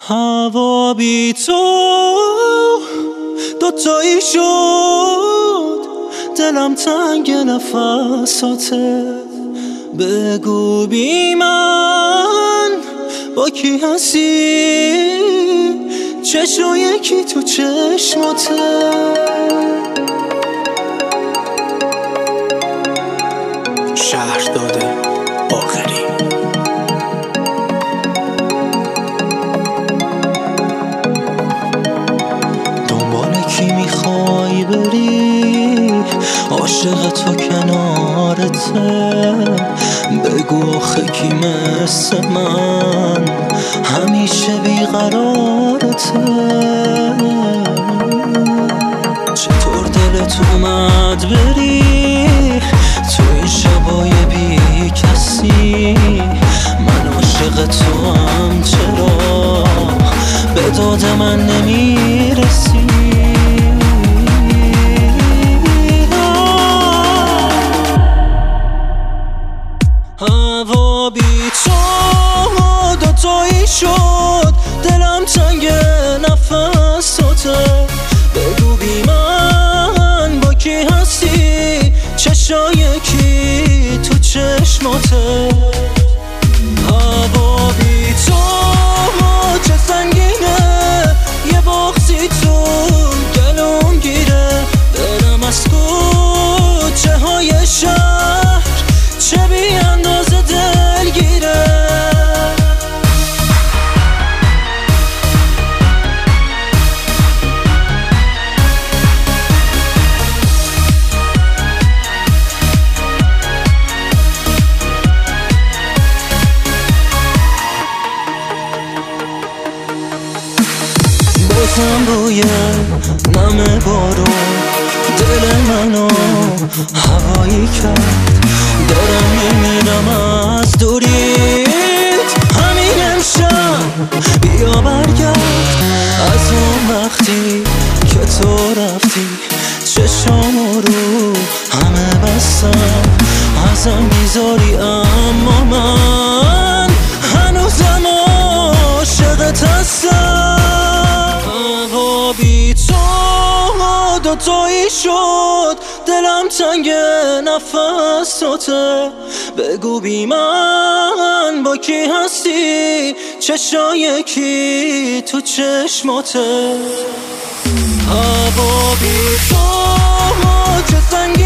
هوا بی تو دوتایی شد، دلم تنگ نفساته. بگو بی من با کی هستی، چشم یکی تو چشماته. شهرداد باقری. دنبال کی میخوای بری، عاشق تو کنارته. بگو آخه کی مثل من همیشه بیقرارته. چطور دلت اومد بری تو این شبای بی کسی، من عاشق تو هم چرا به داد من نمیرسی. هوا بی تو دوتایی شد، دلم تنگ نفساته. بگو بی من با کی هستی، چشای کی تو چشماته. هوا بی تو چه سنگینه، یه بغضی تو گلوم گیره. دلم از کوچه های شهر چه بی اندازه دلگیره. بازم بوی نم بارون دل منو هوایی کرد. دارم میمیرم از دوریت، همین امشب بیا برگرد. از اون وقتی که تو رفتی چشامو رو همه بستم. ازم بیزاری اما من هنوزم عاشقت هستم. هوا بی تو دوتایی شد، دلم تنگ نفساته. بگو بی من با کی هستی، چشای کی تو چشماته. هوا بی تو چه سنگ